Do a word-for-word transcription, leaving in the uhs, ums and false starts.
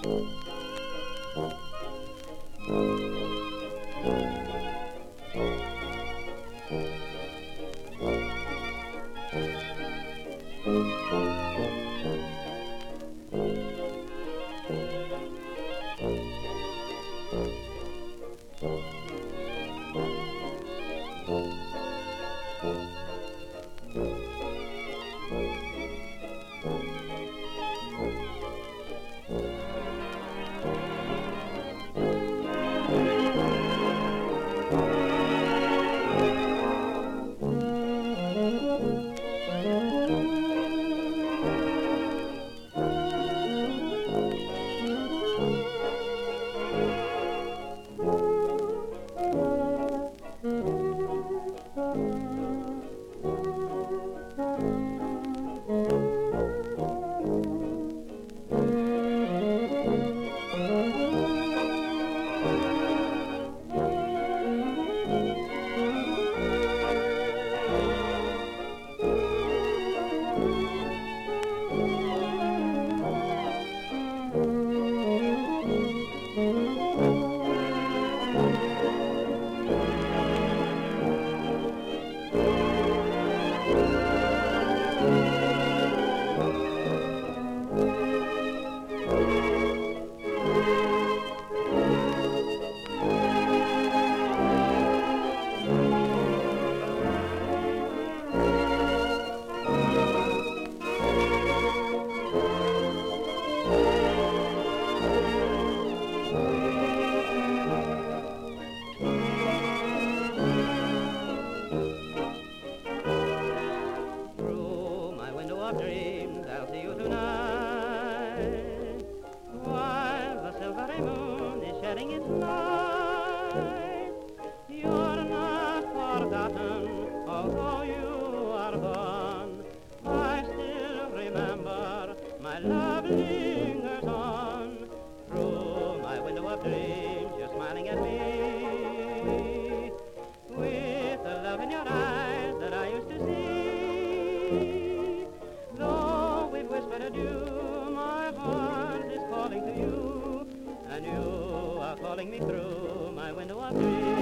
Dreams, I'll see you tonight, while the silvery moon is shedding its light. You're not forgotten, although you are gone. I still remember my love lingers on. Through my window of dreams, you're smiling at me, with the love in your eyes that I used to see. Whispered adieu, my heart is calling to you, and you are calling me through my window of dreams.